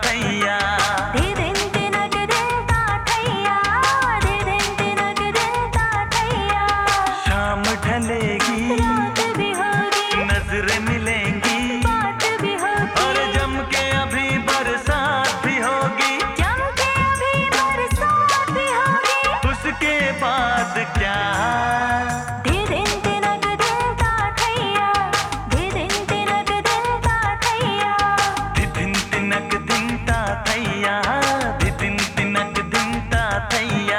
थैया। दिन तिनक दिनता थैया, दिन तिनक दिनता थैया। शाम ढलेगी, रात भी होगी, नजरें मिलेंगी, बात भी होगी, और जम के अभी बरसात भी होगी। जम के अभी बरसात भी होगी। उसके बाद क्या? दिन तिनक दिनता थैया, दिन तिनक दिनता थैया। दिन तिनक दिनता थैया, दिन तिनक दिनता थैया।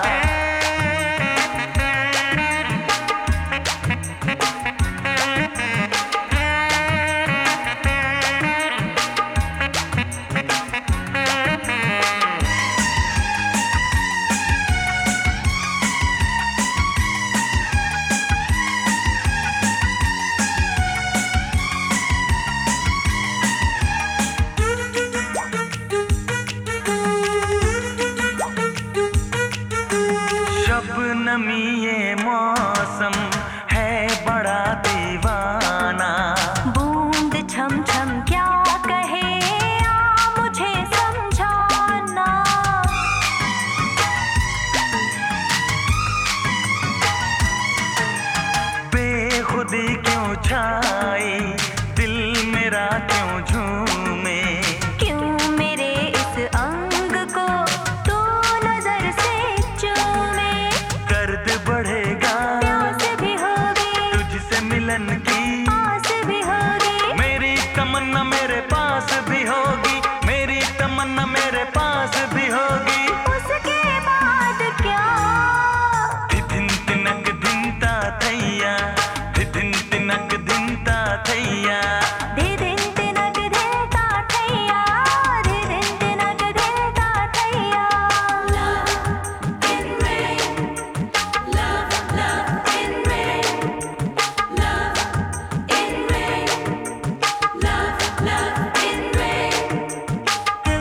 शबनमी ये मौसम है बड़ा दीवाना। बूंद छम छम क्या कहे आ मुझे समझाना। बेखुदी क्यों छाई, दिल मेरा क्यों झूमे। क्यों मेरे इस अंग को तू नजर से चूमे। दर्द बढ़ेगा, प्यास भी होगी, तुझसे मिलन की आस भी होगी। मेरी तमन्ना मेरे पास भी होगी, मेरी तमन्ना मेरे पास भी होगी। उसके बाद क्या? दिन तिनक दिनता थैया, दिन तिनक दिनता थैया। दिन तिनक दिनता थैया, दिन तिनक दिनता थैया। Love in rain, love, love in rain, love in rain, love, love in rain.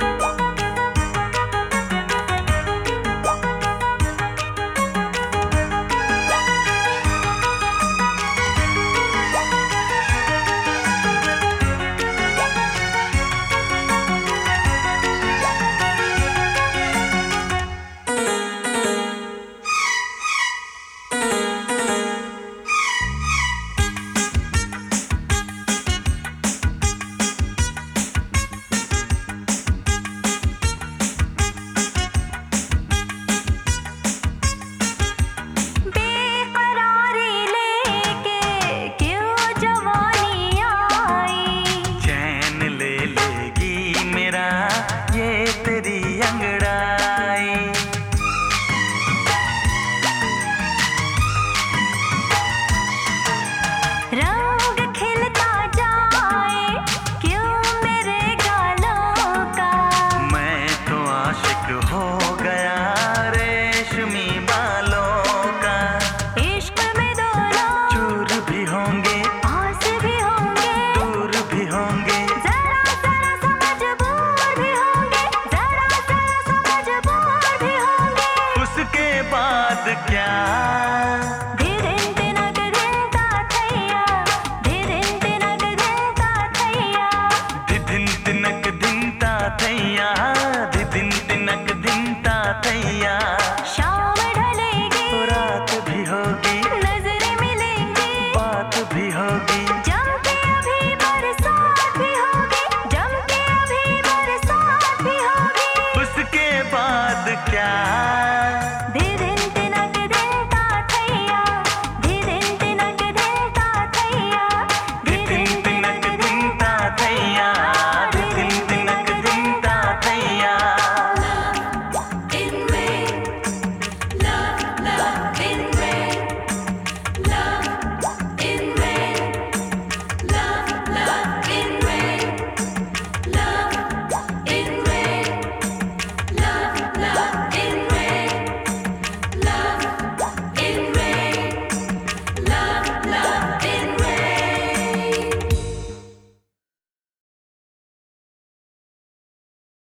बेकरारी लेके क्यों जवानी आई। चैन ले लेगी मेरा ये तेरी अंगड़ाई। रंग खिलता जाए क्यों मेरे गालों का। मैं तो आशिक हो गया रेशमी बालों का। इश्क में दोनों चूर भी होंगे, आस भी होंगे, दूर भी होंगे। जरा जरा सा मजबूर भी होंगे, जरा जरा सा मजबूर भी होंगे। उसके बाद क्या? दिन तिनक दिनता थैया, दिन तिनक दिनता थैया। दिन तिनक दिनता थैया।